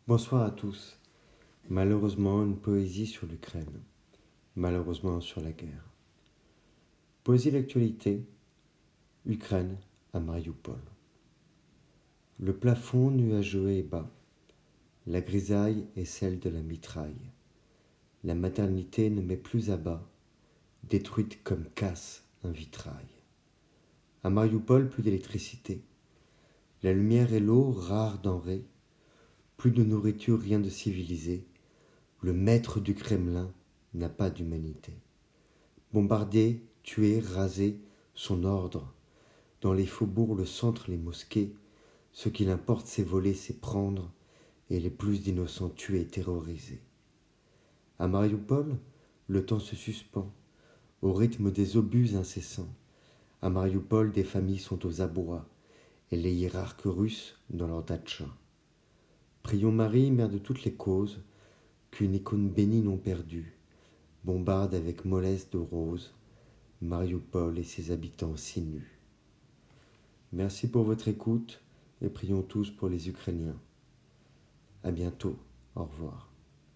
Bonsoir à tous. Malheureusement, une poésie sur l'Ukraine. Malheureusement sur la guerre. Poésie d'actualité. Ukraine à Mariupol. Le plafond nuageux est bas. La grisaille est celle de la mitraille. La maternité ne met plus à bas, détruite comme casse un vitrail. À Mariupol, plus d'électricité. La lumière et l'eau, rares denrées. Plus de nourriture, rien de civilisé. Le maître du Kremlin n'a pas d'humanité. Bombarder, tuer, raser, son ordre. Dans les faubourgs, le centre, les mosquées, ce qu'il importe, c'est voler, c'est prendre, et les plus d'innocents tués et terrorisés. À Mariupol, le temps se suspend, au rythme des obus incessants. À Mariupol, des familles sont aux abois, et les hiérarques russes dans leurs datchas. Prions Marie, mère de toutes les causes, qu'une icône bénie non perdue bombarde avec mollesse de rose Mariupol et ses habitants si nus. Merci pour votre écoute et prions tous pour les Ukrainiens. À bientôt. Au revoir.